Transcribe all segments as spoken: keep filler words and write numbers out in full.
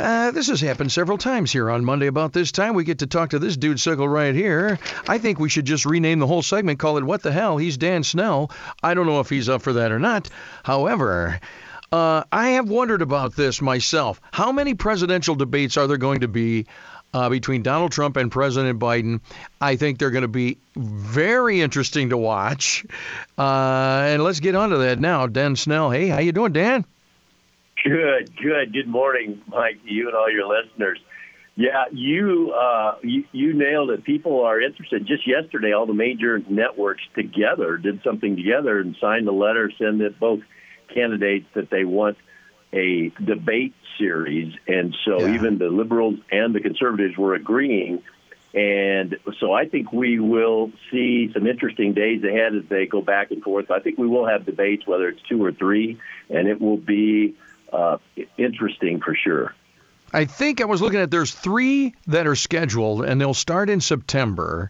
Uh, this has happened several times here on Monday about this time. We get to talk to this dude circle right here. I think we should just rename the whole segment, call it What the Hell? He's Dan Snell. I don't know if he's up for that or not. However, uh, I have wondered about this myself. How many presidential debates are there going to be uh, between Donald Trump and President Biden? I think they're going to be very interesting to watch. Uh, and let's get on to that now. Dan Snell. Hey, how you doing, Dan? Good, good. Good morning, Mike, to you and all your listeners. Yeah, you, uh, you you nailed it. People are interested. Just yesterday, all the major networks together did something together and signed a letter saying that both candidates that they want a debate series. And so yeah. even the liberals and the conservatives were agreeing. And so I think we will see some interesting days ahead as they go back and forth. I think we will have debates, whether it's two or three, and it will be Uh, interesting for sure. I think I was looking at there's three that are scheduled, and they'll start in September.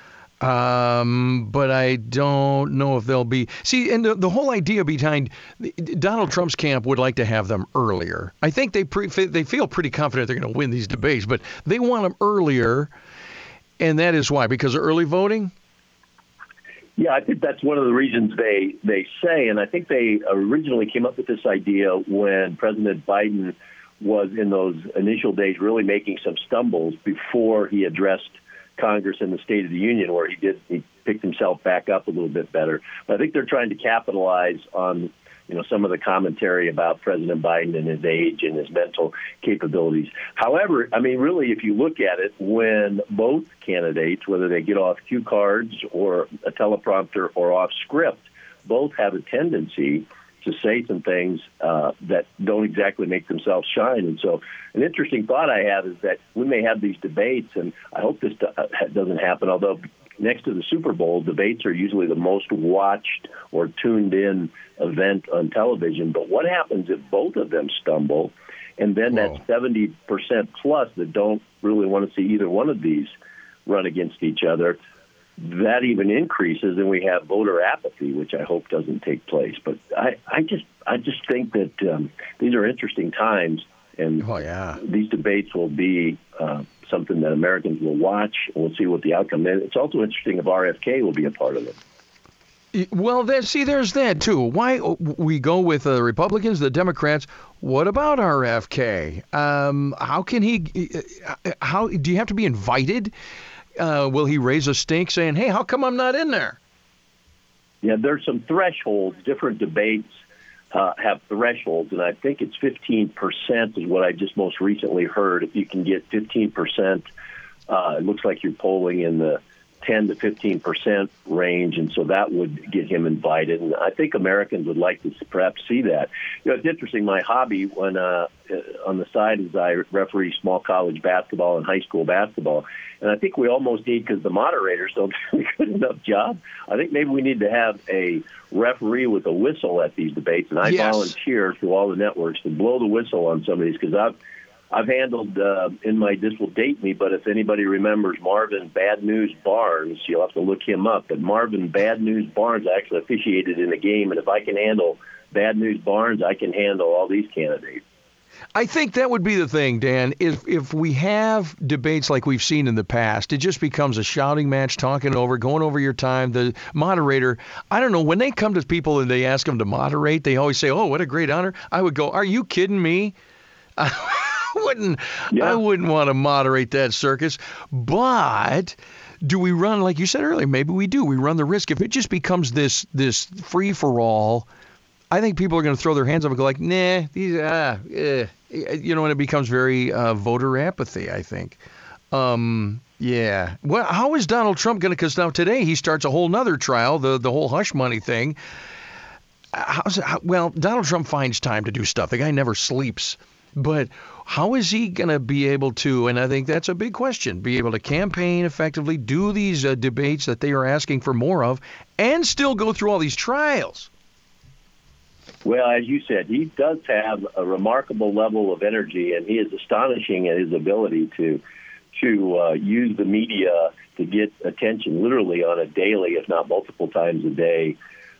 Um, but I don't know if they'll be. See, and the, the whole idea behind Donald Trump's camp would like to have them earlier. I think they pre, they feel pretty confident they're going to win these debates, but they want them earlier, and that is why, because of early voting. Yeah, I think that's one of the reasons they, they say, and I think they originally came up with this idea when President Biden was in those initial days really making some stumbles before he addressed Congress in the State of the Union, where he did he picked himself back up a little bit better. But I think they're trying to capitalize on you know some of the commentary about President Biden and his age and his mental capabilities. However, I mean, really, if you look at it, when both candidates, whether they get off cue cards or a teleprompter or off script, both have a tendency to say some things uh, that don't exactly make themselves shine. And so an interesting thought I have is that we may have these debates, and I hope this doesn't happen, although next to the Super Bowl, debates are usually the most watched or tuned in event on television. But what happens if both of them stumble, and then Whoa. that seventy percent plus that don't really want to see either one of these run against each other? That even increases, and we have voter apathy, which I hope doesn't take place. But I, I just I just think that um, these are interesting times, and oh, yeah. these debates will be uh, something that Americans will watch, and we'll see what the outcome is. It's also interesting if R F K will be a part of it. Well, there, see, there's that, too. Why we go with the Republicans, the Democrats. What about R F K? Um, how can he – How do you have to be invited? Uh, will he raise a stink saying, hey, how come I'm not in there? Yeah, there's some thresholds. Different debates uh, have thresholds, and I think it's fifteen percent is what I just most recently heard. If you can get fifteen percent, uh, it looks like you're polling in the ten to fifteen percent range, and so that would get him invited. And I think Americans would like to perhaps see that. You know, it's interesting. My hobby when uh, on the side is I referee small college basketball and high school basketball, and I think we almost need, because the moderators don't do a good enough job, I think maybe we need to have a referee with a whistle at these debates, and I yes. volunteer to all the networks to blow the whistle on some of these, because I've I've handled uh, in my, this will date me, but if anybody remembers Marvin Bad News Barnes, you'll have to look him up. But Marvin Bad News Barnes actually officiated in the game, and if I can handle Bad News Barnes, I can handle all these candidates. I think that would be the thing, Dan. If if we have debates like we've seen in the past, it just becomes a shouting match, talking over, going over your time. The moderator, I don't know, when they come to people and they ask them to moderate, they always say, oh, what a great honor. I would go, are you kidding me? wouldn't yeah. I wouldn't want to moderate that circus. But do we run, like you said earlier, maybe we do. We run the risk. If it just becomes this this free-for-all, I think people are going to throw their hands up and go like, nah, these, ah, eh. You know, and it becomes very uh, voter apathy, I think. Um, yeah. Well, how is Donald Trump going to, because now today he starts a whole nother trial, the, the whole hush money thing. How's it, how, well, Donald Trump finds time to do stuff. The guy never sleeps. But how is he going to be able to, and I think that's a big question, be able to campaign effectively, do these uh, debates that they are asking for more of, and still go through all these trials? Well, as you said, he does have a remarkable level of energy, and he is astonishing at his ability to to uh, use the media to get attention literally on a daily, if not multiple times a day.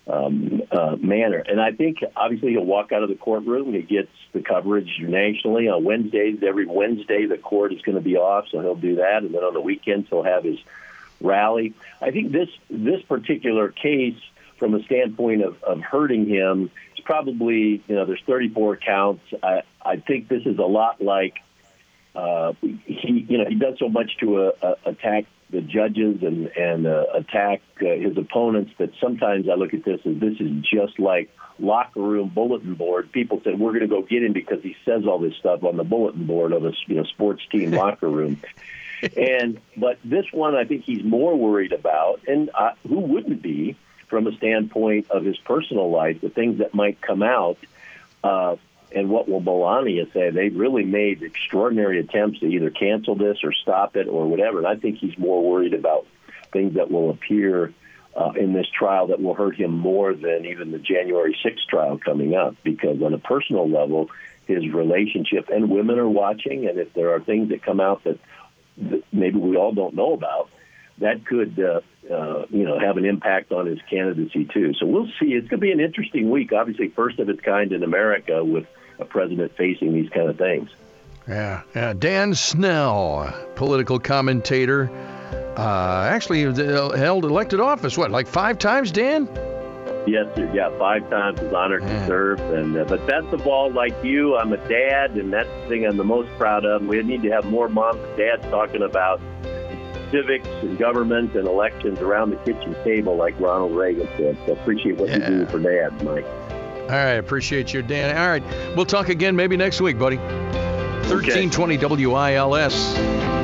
um, uh, manner. And I think, obviously, he'll walk out of the courtroom. He gets the coverage nationally. On Wednesdays, every Wednesday, the court is going to be off, so he'll do that. And then on the weekends, he'll have his rally. I think this this particular case, from a standpoint of, of hurting him, is probably, you know, there's thirty-four counts. I, I think this is a lot like uh, he, you know, he does so much to uh, uh, attack the judges and, and uh, attack uh, his opponents that sometimes I look at this as this is just like locker room bulletin board. People said, we're going to go get him because he says all this stuff on the bulletin board of a you know, sports team locker room. And but this one I think he's more worried about, and uh, who wouldn't be from a standpoint of his personal life, the things that might come out. Uh, and what will Melania say? They really made extraordinary attempts to either cancel this or stop it or whatever. And I think he's more worried about things that will appear uh, in this trial that will hurt him more than even the January sixth trial coming up. Because on a personal level, his relationship, and women are watching, and if there are things that come out that, that maybe we all don't know about, that could uh, uh, you know, have an impact on his candidacy, too. So we'll see. It's going to be an interesting week, obviously first of its kind in America with a president facing these kind of things. Yeah, yeah. Dan Snell, political commentator, uh, actually held elected office, what, like five times, Dan? Yes, sir. Yeah, five times was honored to serve. And uh, but best of all, like you, I'm a dad, and that's the thing I'm the most proud of. We need to have more moms and dads talking about civics and government and elections around the kitchen table like Ronald Reagan said. So appreciate what yeah. you do for dads, Mike. All right, appreciate you, Dan. All right, we'll talk again maybe next week, buddy. thirteen twenty W I L S.